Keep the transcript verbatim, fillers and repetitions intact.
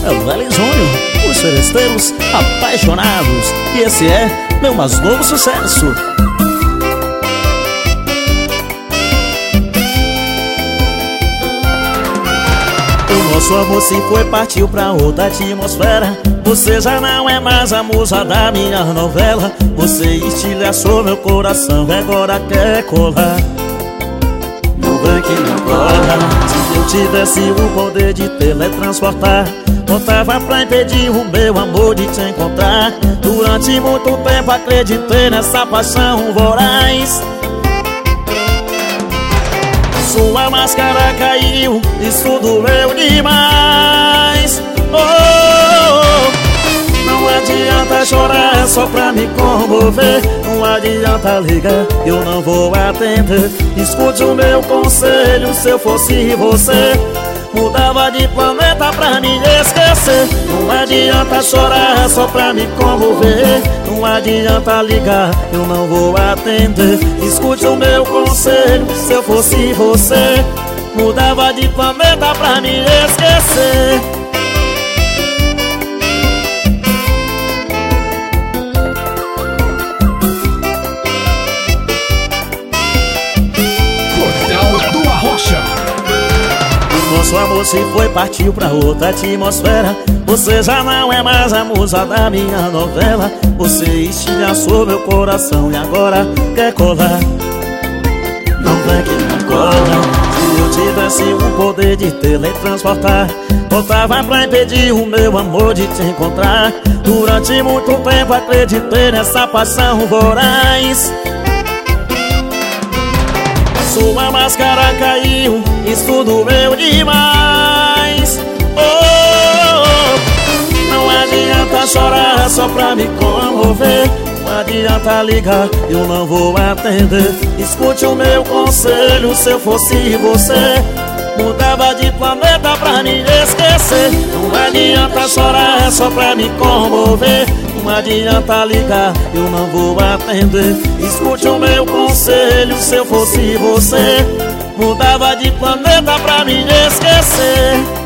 é o Vale Júnior, os seresteiros apaixonados. E esse é meu mais novo sucesso. O nosso amor se foi, partiu pra outra atmosfera. Você já não é mais a musa da minha novela. Você estilhaçou meu coração e agora quer colar. Não vem que não cola. Se eu tivesse o poder de teletransportar, botava pra impedir o meu amor de te encontrar. Durante muito tempo acreditei nessa paixão voraz. Sua máscara caiu, isso doeu demais. Oh, oh, oh. Não adianta chorar, é só pra me comover. Não adianta ligar, eu não vou atender. Escute o meu conselho, se eu fosse você, mudava de planeta pra me esquecer. Não adianta chorar, é só pra me comover. Não adianta ligar, eu não vou atender. Escute o meu conselho, se eu fosse você, mudava de planeta pra me esquecer. Cordel do Arrocha. Nosso amor se foi, partiu pra outra atmosfera. Você já não é mais a musa da minha novela. Você estilhaçou meu coração e agora quer colar. Não vem que não cola. Se eu tivesse o poder de teletransportar, botava pra impedir o meu amor de te encontrar. Durante muito tempo acreditei nessa paixão voraz. Sua máscara caiu, isso doeu demais. Oh, oh, oh. Não adianta chorar, só pra me comover. Não adianta ligar, eu não vou atender. Escute o meu conselho, se eu fosse você, mudava de planeta pra me esquecer. Não adianta chorar, é só pra me comover. Não adianta ligar, eu não vou atender. Escute o meu conselho, se eu fosse você, mudava de planeta pra me esquecer.